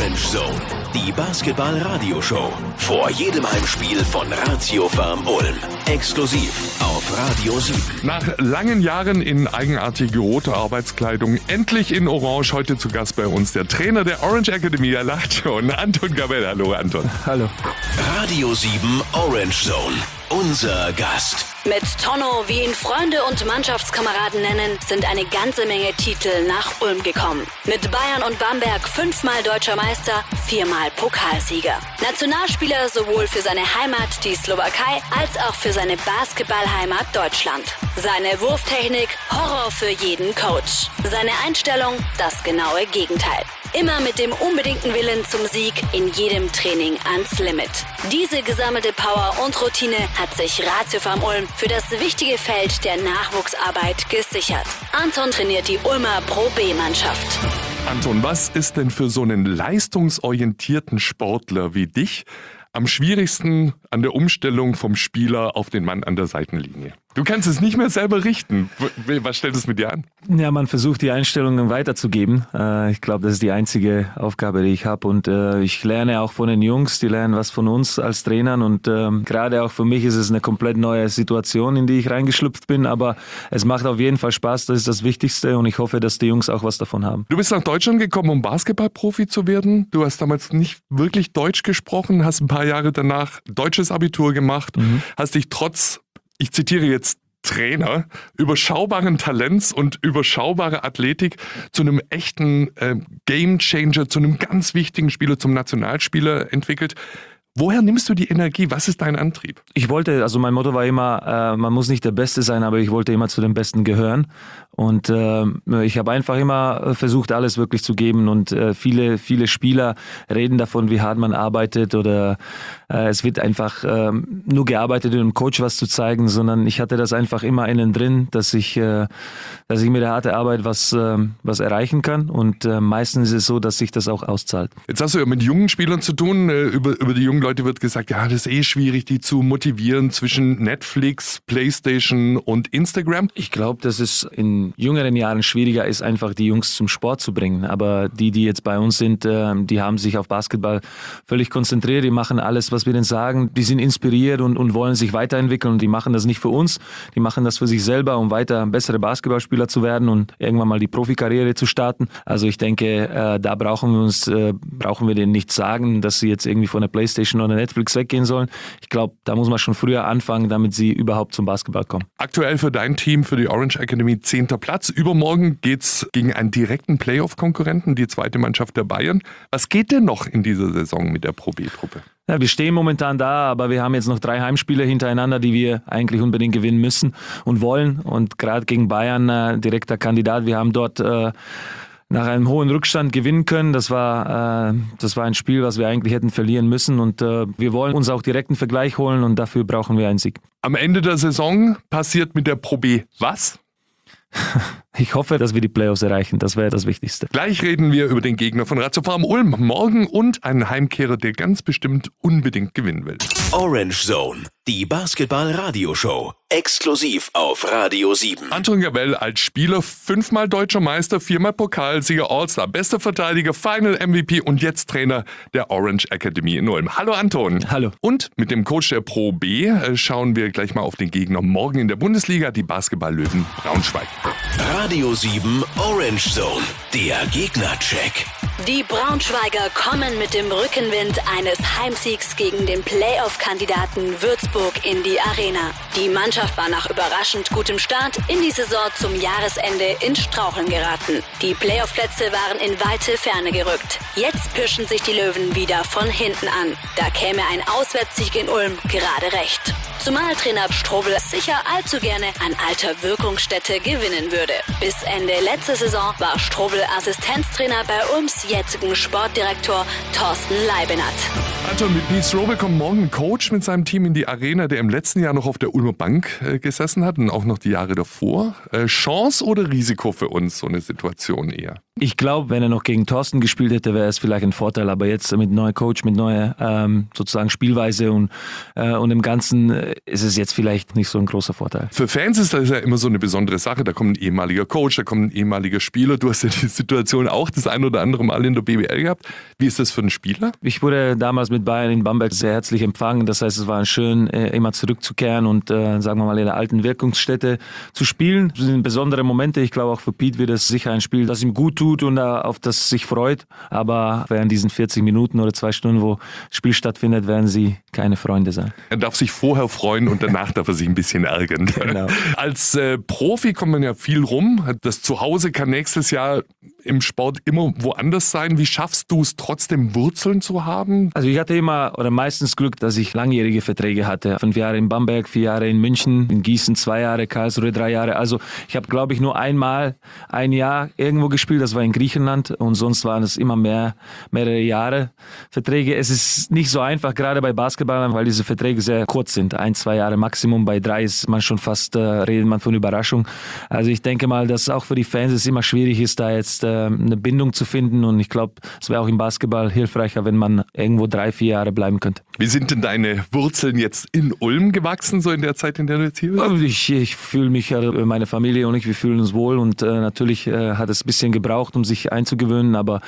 Orange Zone, die Basketball-Radioshow. Vor jedem Heimspiel von Ratio Farm Ulm. Exklusiv auf Radio 7. Nach langen Jahren in eigenartige rote Arbeitskleidung, endlich in Orange, heute zu Gast bei uns der Trainer der Orange Academy, er lacht schon, Anton Gabel. Hallo Anton. Hallo. Radio 7 Orange Zone, unser Gast. Mit Tonno, wie ihn Freunde und Mannschaftskameraden nennen, sind eine ganze Menge Titel nach Ulm gekommen. Mit Bayern und Bamberg 5-mal Deutscher Meister, 4-mal Pokalsieger. Nationalspieler sowohl für seine Heimat, die Slowakei, als auch für seine Basketballheimat Deutschland. Seine Wurftechnik, Horror für jeden Coach. Seine Einstellung, das genaue Gegenteil. Immer mit dem unbedingten Willen zum Sieg, in jedem Training ans Limit. Diese gesammelte Power und Routine hat sich Ratio Farm Ulm für das wichtige Feld der Nachwuchsarbeit gesichert. Anton trainiert die Ulmer Pro B-Mannschaft. Anton, was ist denn für so einen leistungsorientierten Sportler wie dich am schwierigsten an der Umstellung vom Spieler auf den Mann an der Seitenlinie? Du kannst es nicht mehr selber richten. Was stellt es mit dir an? Ja, man versucht die Einstellungen weiterzugeben. Ich glaube, das ist die einzige Aufgabe, die ich habe. Und ich lerne auch von den Jungs, die lernen was von uns als Trainern. Und gerade auch für mich ist es eine komplett neue Situation, in die ich reingeschlüpft bin. Aber es macht auf jeden Fall Spaß, das ist das Wichtigste. Und ich hoffe, dass die Jungs auch was davon haben. Du bist nach Deutschland gekommen, um Basketballprofi zu werden. Du hast damals nicht wirklich Deutsch gesprochen, hast ein paar Jahre danach deutsches Abitur gemacht, hast dich trotz, ich zitiere jetzt, Trainer, überschaubaren Talents und überschaubare Athletik zu einem echten Gamechanger, zu einem ganz wichtigen Spieler, zum Nationalspieler entwickelt. Woher nimmst du die Energie? Was ist dein Antrieb? Mein Motto war immer, man muss nicht der Beste sein, aber ich wollte immer zu den Besten gehören. Und ich habe einfach immer versucht, alles wirklich zu geben. Und viele Spieler reden davon, wie hart man arbeitet, oder es wird einfach nur gearbeitet, um dem Coach was zu zeigen, sondern ich hatte das einfach immer innen drin, dass ich mit der harten Arbeit was erreichen kann. Und meistens ist es so, dass sich das auch auszahlt. Jetzt hast du ja mit jungen Spielern zu tun. Über die jungen Leute wird gesagt, ja, das ist schwierig, die zu motivieren zwischen Netflix, PlayStation und Instagram. Ich glaube, dass es in jüngeren Jahren schwieriger ist, einfach die Jungs zum Sport zu bringen. Aber die jetzt bei uns sind, die haben sich auf Basketball völlig konzentriert. Die machen alles, was wir denen sagen. Die sind inspiriert und wollen sich weiterentwickeln. Und die machen das nicht für uns. Die machen das für sich selber, um weiter bessere Basketballspieler zu werden und irgendwann mal die Profikarriere zu starten. Also ich denke, da brauchen wir denen nicht sagen, dass sie jetzt irgendwie von der PlayStation oder Netflix weggehen sollen. Ich glaube, da muss man schon früher anfangen, damit sie überhaupt zum Basketball kommen. Aktuell für dein Team, für die Orange Academy, 10. Platz. Übermorgen geht's gegen einen direkten Playoff-Konkurrenten, die zweite Mannschaft der Bayern. Was geht denn noch in dieser Saison mit der Pro B-Truppe? Ja, wir stehen momentan da, aber wir haben jetzt noch 3 Heimspiele hintereinander, die wir eigentlich unbedingt gewinnen müssen und wollen. Und gerade gegen Bayern, direkter Kandidat, wir haben dort nach einem hohen Rückstand gewinnen können. Das war ein Spiel, was wir eigentlich hätten verlieren müssen. Und wir wollen uns auch direkten Vergleich holen und dafür brauchen wir einen Sieg. Am Ende der Saison passiert mit der Pro B was? Ich hoffe, dass wir die Playoffs erreichen. Das wäre das Wichtigste. Gleich reden wir über den Gegner von Ratio Farm Ulm morgen und einen Heimkehrer, der ganz bestimmt unbedingt gewinnen will. Orange Zone, die Basketball-Radioshow. Exklusiv auf Radio 7. Anton Gabel als Spieler 5-mal Deutscher Meister, 4-mal Pokalsieger, All-Star, bester Verteidiger, Final MVP und jetzt Trainer der Orange Academy in Ulm. Hallo Anton. Hallo. Und mit dem Coach der Pro B schauen wir gleich mal auf den Gegner morgen in der Bundesliga, die Basketball-Löwen Braunschweig. Radio 7 Orange Zone, der Gegnercheck. Die Braunschweiger kommen mit dem Rückenwind eines Heimsiegs gegen den Playoff-Kandidaten Würzburg in die Arena. Die Mannschaft war nach überraschend gutem Start in die Saison zum Jahresende ins Straucheln geraten. Die Playoff-Plätze waren in weite Ferne gerückt. Jetzt pirschen sich die Löwen wieder von hinten an. Da käme ein Auswärtssieg in Ulm gerade recht. Zumal Trainer Strobel sicher allzu gerne an alter Wirkungsstätte gewinnen würde. Bis Ende letzte Saison war Strobel Assistenztrainer bei Ulms jetzigen Sportdirektor Thorsten Leibenat. Anton, mit Pete Strobel kommt morgen ein Coach mit seinem Team in die Arena, der im letzten Jahr noch auf der Ulmer Bank gesessen hat und auch noch die Jahre davor. Chance oder Risiko für uns, so eine Situation eher? Ich glaube, wenn er noch gegen Thorsten gespielt hätte, wäre es vielleicht ein Vorteil. Aber jetzt mit neuem Coach, mit neuer sozusagen Spielweise und im Ganzen ist es jetzt vielleicht nicht so ein großer Vorteil. Für Fans ist das ja immer so eine besondere Sache. Da kommt ein ehemaliger Coach, da kommt ein ehemaliger Spieler. Du hast ja die Situation auch das ein oder andere Mal in der BBL gehabt. Wie ist das für einen Spieler? Ich wurde damals mit Bayern in Bamberg sehr herzlich empfangen. Das heißt, es war schön, immer zurückzukehren und sagen wir mal in der alten Wirkungsstätte zu spielen. Das sind besondere Momente. Ich glaube, auch für Pete wird es sicher ein Spiel, das ihm gut tut und auf das sich freut. Aber während diesen 40 Minuten oder 2 Stunden, wo das Spiel stattfindet, werden sie keine Freunde sein. Er darf sich vorher freuen und danach darf er sich ein bisschen ärgern. Genau. Als Profi kommt man ja viel rum. Das Zuhause kann nächstes Jahr im Sport immer woanders sein. Wie schaffst du es trotzdem, Wurzeln zu haben? Also ich hatte immer oder meistens Glück, dass ich langjährige Verträge hatte. 5 Jahre in Bamberg, 4 Jahre in München, in Gießen 2 Jahre, Karlsruhe 3 Jahre. Also ich habe, glaube ich, nur einmal ein Jahr irgendwo gespielt. Das war in Griechenland und sonst waren es immer mehrere Jahre Verträge. Es ist nicht so einfach, gerade bei Basketballern, weil diese Verträge sehr kurz sind. 1-2 Jahre Maximum. Bei 3 ist man schon fast, redet man von Überraschung. Also ich denke mal, dass auch für die Fans es immer schwierig ist, da jetzt eine Bindung zu finden und ich glaube, es wäre auch im Basketball hilfreicher, wenn man irgendwo 3-4 Jahre bleiben könnte. Wie sind denn deine Wurzeln jetzt in Ulm gewachsen, so in der Zeit, in der du jetzt hier bist? Ich fühle mich, meine Familie und ich, wir fühlen uns wohl und natürlich hat es ein bisschen gebraucht, um sich einzugewöhnen, aber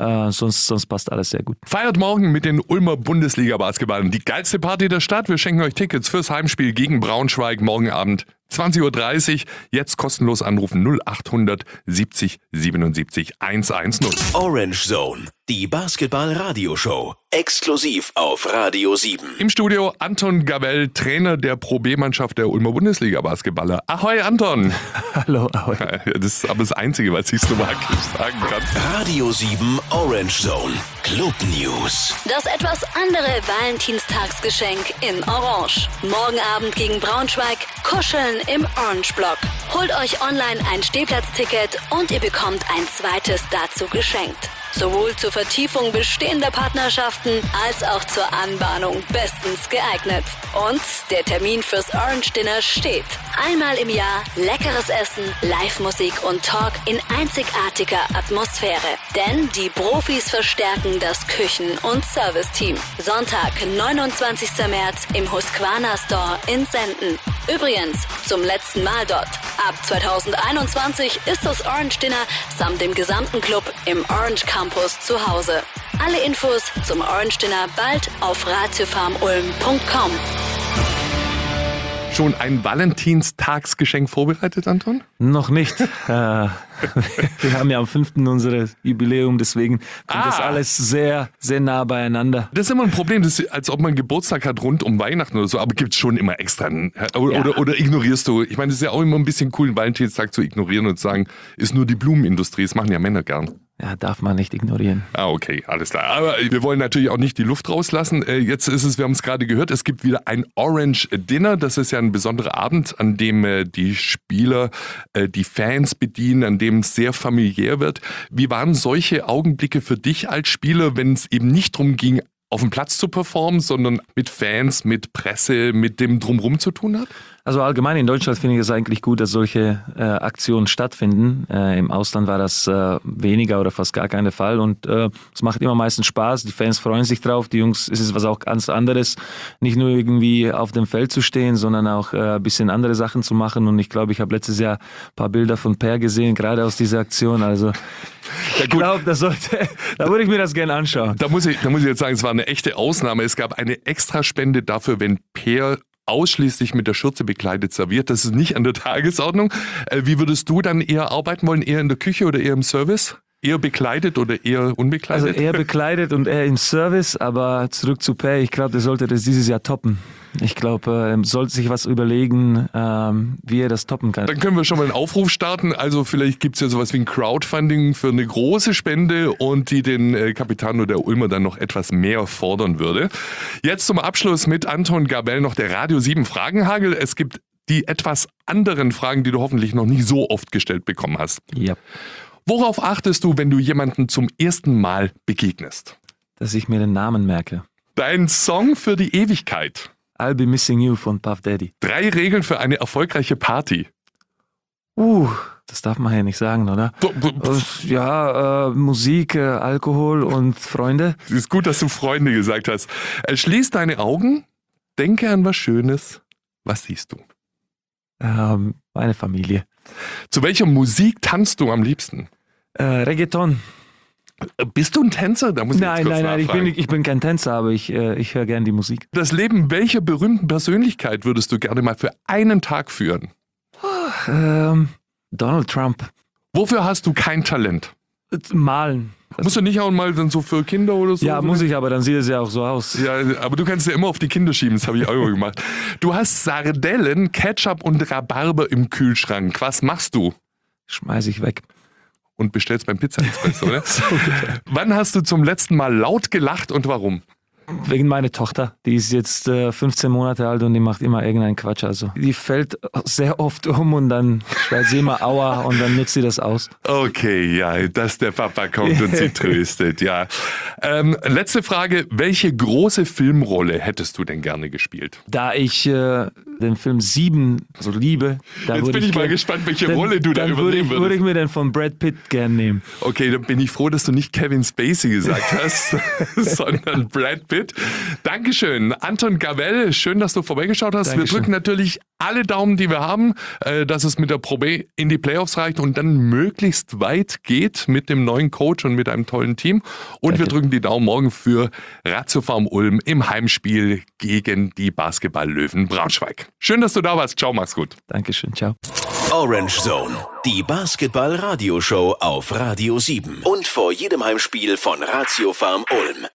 sonst passt alles sehr gut. Feiert morgen mit den Ulmer Bundesliga-Basketballern die geilste Party der Stadt. Wir schenken euch Tickets fürs Heimspiel gegen Braunschweig morgen Abend 20.30 Uhr. Jetzt kostenlos anrufen 0800 70 77 110. Orange Zone, die Basketball-Radioshow. Exklusiv auf Radio 7. Im Studio Anton Gabell, Trainer der Pro B-Mannschaft der Ulmer Bundesliga-Basketballer. Ahoi Anton! Hallo, ahoi. Das ist aber das Einzige, was ich so magisch sagen kann. Radio 7 Orange Zone, Club News. Das etwas andere Valentinstagsgeschenk in Orange. Morgen Abend gegen Braunschweig, kuscheln im Orange Block. Holt euch online ein Stehplatzticket und ihr bekommt ein zweites dazu geschenkt. Sowohl zur Vertiefung bestehender Partnerschaften als auch zur Anbahnung bestens geeignet. Und der Termin fürs Orange Dinner steht. Einmal im Jahr leckeres Essen, Live-Musik und Talk in einzigartiger Atmosphäre. Denn die Profis verstärken das Küchen- und Serviceteam. Sonntag, 29. März im Husqvarna Store in Senden. Übrigens, zum letzten Mal dort. Ab 2021 ist das Orange Dinner samt dem gesamten Club im Orange Campus zu Hause. Alle Infos zum Orange Dinner bald auf ratiofarmulm.com. Schon ein Valentinstagsgeschenk vorbereitet, Anton? Noch nicht. Wir haben ja am 5. unser Jubiläum, deswegen kommt das alles sehr, sehr nah beieinander. Das ist immer ein Problem, das ist, als ob man Geburtstag hat rund um Weihnachten oder so, aber gibt es schon immer extra. Oder ignorierst du? Ich meine, es ist ja auch immer ein bisschen cool, einen Valentinstag zu ignorieren und zu sagen, ist nur die Blumenindustrie, das machen ja Männer gern. Ja, darf man nicht ignorieren. Okay, alles klar. Aber wir wollen natürlich auch nicht die Luft rauslassen. Jetzt ist es, wir haben es gerade gehört, es gibt wieder ein Orange Dinner. Das ist ja ein besonderer Abend, an dem die Spieler die Fans bedienen, an dem es sehr familiär wird. Wie waren solche Augenblicke für dich als Spieler, wenn es eben nicht darum ging, auf dem Platz zu performen, sondern mit Fans, mit Presse, mit dem Drumherum zu tun hat? Also allgemein in Deutschland finde ich es eigentlich gut, dass solche Aktionen stattfinden. Im Ausland war das weniger oder fast gar kein Fall und es macht immer meistens Spaß. Die Fans freuen sich drauf. Die Jungs, es ist was auch ganz anderes, nicht nur irgendwie auf dem Feld zu stehen, sondern auch ein bisschen andere Sachen zu machen. Und ich glaube, ich habe letztes Jahr ein paar Bilder von Per gesehen, gerade aus dieser Aktion. Also ich glaube, da würde ich mir das gerne anschauen. Da muss ich jetzt sagen, es war eine echte Ausnahme. Es gab eine Extraspende dafür, wenn Per ausschließlich mit der Schürze bekleidet serviert. Das ist nicht an der Tagesordnung. Wie würdest du dann eher arbeiten wollen? Eher in der Küche oder eher im Service? Eher bekleidet oder eher unbekleidet? Also eher bekleidet und eher im Service, aber zurück zu Per. Ich glaube, der sollte das dieses Jahr toppen. Ich glaube, er sollte sich was überlegen, wie er das toppen kann. Dann können wir schon mal einen Aufruf starten. Also vielleicht gibt es ja sowas wie ein Crowdfunding für eine große Spende und die den Capitano der Ulmer dann noch etwas mehr fordern würde. Jetzt zum Abschluss mit Anton Gabell noch der Radio 7 Fragenhagel. Es gibt die etwas anderen Fragen, die du hoffentlich noch nie so oft gestellt bekommen hast. Ja. Worauf achtest du, wenn du jemanden zum ersten Mal begegnest? Dass ich mir den Namen merke. Dein Song für die Ewigkeit. I'll Be Missing You von Puff Daddy. 3 Regeln für eine erfolgreiche Party. Das darf man ja nicht sagen, oder? Ja, Musik, Alkohol und Freunde. Es ist gut, dass du Freunde gesagt hast. Schließ deine Augen, denke an was Schönes. Was siehst du? Meine Familie. Zu welcher Musik tanzt du am liebsten? Reggaeton. Bist du ein Tänzer? Da muss ich jetzt kurz Nein, nachfragen. ich bin kein Tänzer, aber ich höre gern die Musik. Das Leben welcher berühmten Persönlichkeit würdest du gerne mal für einen Tag führen? Donald Trump. Wofür hast du kein Talent? Malen. Musst du nicht auch mal dann so für Kinder oder so? Ja, muss ich, aber dann sieht es ja auch so aus. Ja, aber du kannst ja immer auf die Kinder schieben, das habe ich auch immer gemacht. Du hast Sardellen, Ketchup und Rhabarber im Kühlschrank. Was machst du? Schmeiß ich weg. Und bestellst beim Pizza Express, oder? So ungefähr. Wann hast du zum letzten Mal laut gelacht und warum? Wegen meiner Tochter. Die ist jetzt 15 Monate alt und die macht immer irgendeinen Quatsch. Also die fällt sehr oft um und dann schreit sie immer Aua und dann nutzt sie das aus. Okay, ja, dass der Papa kommt und sie tröstet, ja. Letzte Frage, welche große Filmrolle hättest du denn gerne gespielt? Da ich den Film 7 so liebe, da Jetzt bin ich mal gespannt, welche Rolle du da übernehmen würdest. Würde ich mir den von Brad Pitt gern nehmen. Okay, dann bin ich froh, dass du nicht Kevin Spacey gesagt hast, sondern Brad Pitt. Dankeschön, Anton Gabell, schön, dass du vorbeigeschaut hast. Dankeschön. Wir drücken natürlich alle Daumen, die wir haben, dass es mit der Pro B in die Playoffs reicht und dann möglichst weit geht mit dem neuen Coach und mit einem tollen Team. Und Danke. wir drücken die Daumen morgen für Ratio Farm Ulm im Heimspiel gegen die Basketball-Löwen Braunschweig. Schön, dass du da warst. Ciao, mach's gut. Dankeschön, ciao. Orange Zone, die Basketball-Radioshow auf Radio 7 und vor jedem Heimspiel von Ratio Farm Ulm.